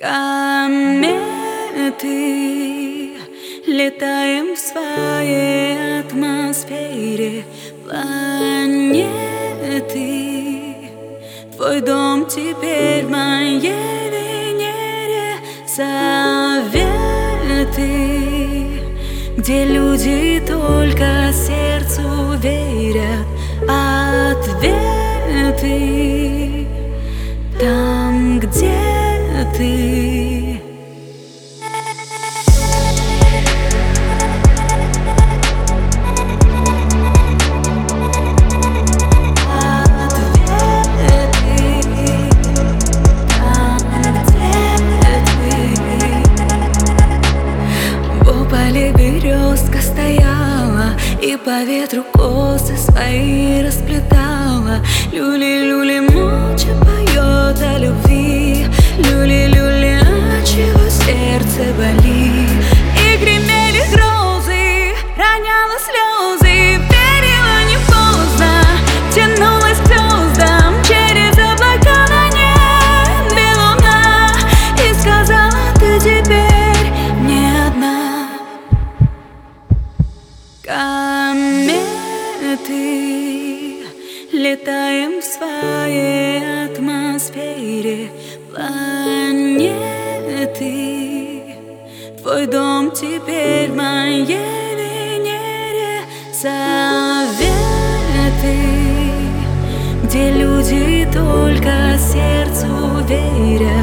Кометы, летаем в своей атмосфере. Планеты, твой дом теперь в моей Венере. Советы, где люди только сердцу верят. Ответы, там, где ты. Березка стояла и по ветру косы свои расплетала. Люли-люли молча поет о любви. Люли-люли, а чего сердце болит? И гремели грозы, роняла слезы. Верила не поздно, тянулась к звездам. Через облака на небе луна. И сказала: ты теперь не одна. Кометы, летаем в своей атмосфере. Планеты, твой дом теперь в моей Венере. Советы, где люди только сердцу верят.